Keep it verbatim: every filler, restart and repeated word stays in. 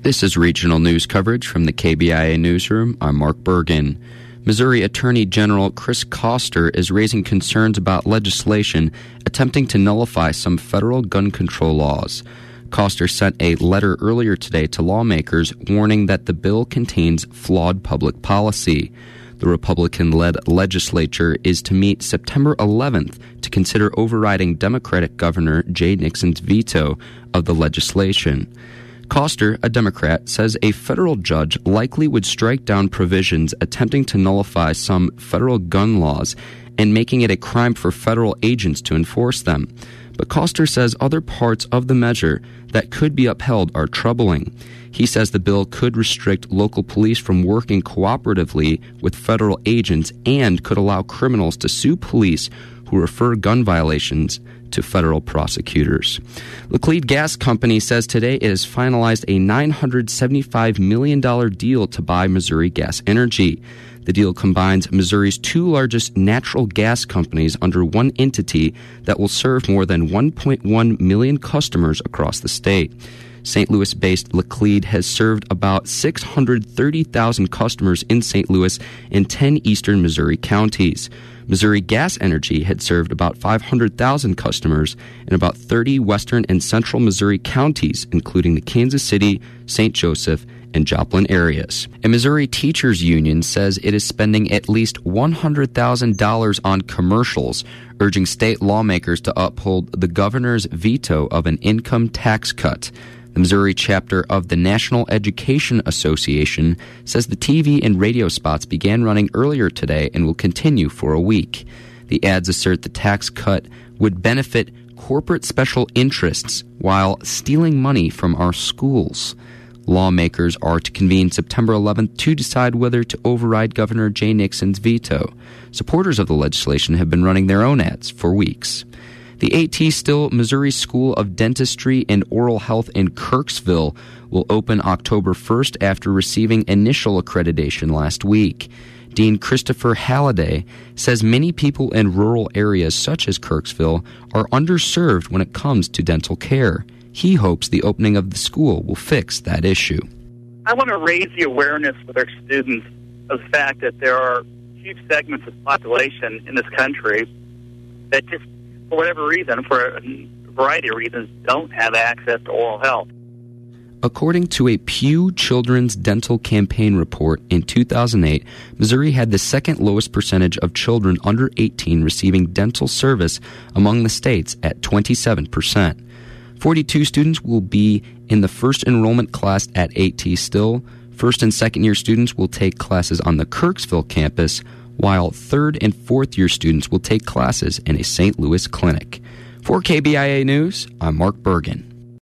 This is regional news coverage from the K B I A Newsroom. I'm Mark Bergen. Missouri Attorney General Chris Koster is raising concerns about legislation attempting to nullify some federal gun control laws. Koster sent a letter earlier today to lawmakers warning that the bill contains flawed public policy. The Republican-led legislature is to meet September eleventh to consider overriding Democratic Governor Jay Nixon's veto of the legislation. Koster, a Democrat, says a federal judge likely would strike down provisions attempting to nullify some federal gun laws and making it a crime for federal agents to enforce them. But Koster says other parts of the measure that could be upheld are troubling. He says the bill could restrict local police from working cooperatively with federal agents and could allow criminals to sue police who refer gun violations to federal prosecutors. Laclede Gas Company says today it has finalized a nine hundred seventy-five million dollars deal to buy Missouri Gas Energy. The deal combines Missouri's two largest natural gas companies under one entity that will serve more than one point one million customers across the state. Saint Louis-based Laclede has served about six hundred thirty thousand customers in Saint Louis and ten eastern Missouri counties. Missouri Gas Energy had served about five hundred thousand customers in about thirty western and central Missouri counties, including the Kansas City, Saint Joseph, and Joplin areas. A Missouri Teachers Union says it is spending at least one hundred thousand dollars on commercials, urging state lawmakers to uphold the governor's veto of an income tax cut. The Missouri chapter of the National Education Association says the T V and radio spots began running earlier today and will continue for a week. The ads assert the tax cut would benefit corporate special interests while stealing money from our schools. Lawmakers are to convene September eleventh to decide whether to override Governor Jay Nixon's veto. Supporters of the legislation have been running their own ads for weeks. The A T. Still Missouri School of Dentistry and Oral Health in Kirksville will open October first after receiving initial accreditation last week. Dean Christopher Halliday says many people in rural areas such as Kirksville are underserved when it comes to dental care. He hopes the opening of the school will fix that issue. I want to raise the awareness with our students of the fact that there are huge segments of the population in this country that just, for whatever reason, for a variety of reasons, don't have access to oral health. According to a Pew Children's Dental Campaign report in two thousand eight, Missouri had the second lowest percentage of children under eighteen receiving dental service among the states at twenty-seven percent. forty-two students will be in the first enrollment class at A T. Still. First and second year students will take classes on the Kirksville campus, while third and fourth year students will take classes in a Saint Louis clinic. For K B I A News, I'm Mark Bergen.